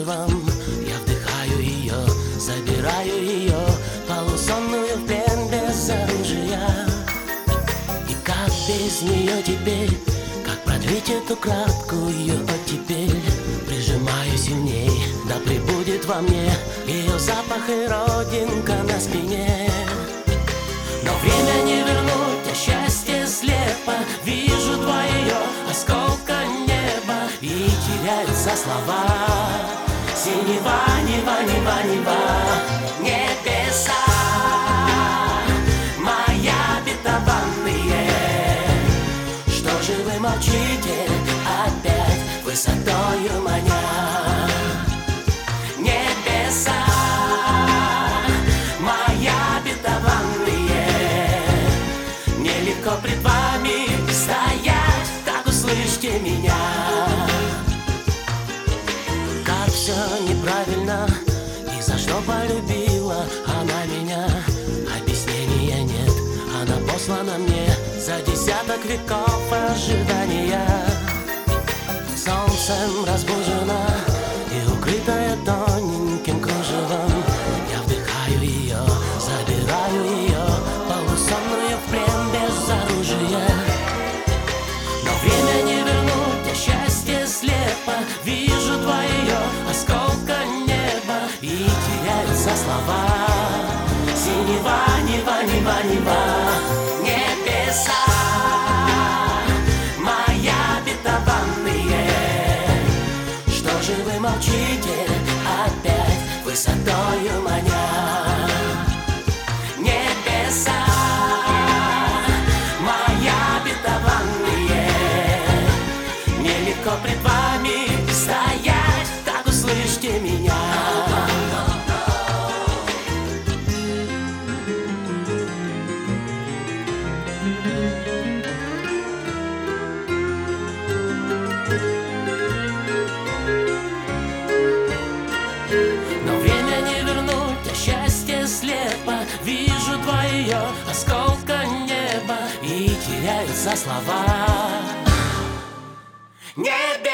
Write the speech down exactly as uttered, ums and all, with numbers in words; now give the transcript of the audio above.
кружевом. Я вдыхаю ее, забираю ее, полусонную в плен без оружия. И как без нее теперь, как продлить эту краткую оттепель? Прижимаю сильней, да пребудет во мне ее запах и родинка на спине. Но время не вернуть, а счастье слепо. Вижу два ее осколка неба, и теряются слова. Синева, нева, нева, нева, небеса моя обетованные. Что же вы молчите опять высотою маня? Небеса моя обетованные, нелегко пред вами стоять, так услышьте меня. Как все неправильно, и за что полюбила она меня? Объяснения нет, она послана мне за десяток веков ожидания. Солнцем разбужена и укрытая тоненьким кружевом. Я вдыхаю ее, забираю ее, полусонную в плен без оружия. Но время не вернуть, а счастье слепо. Вижу два ее осколка неба, и теряются слова. Синева, нева, нева, нева, небеса моя обетованные. Что же вы молчите опять высотою маня? Небеса моя обетованные, нелегко пред вами стоять, так услышьте меня. Но время не вернуть, а счастье слепо. Вижу два ее осколка неба, и теряются слова. Небе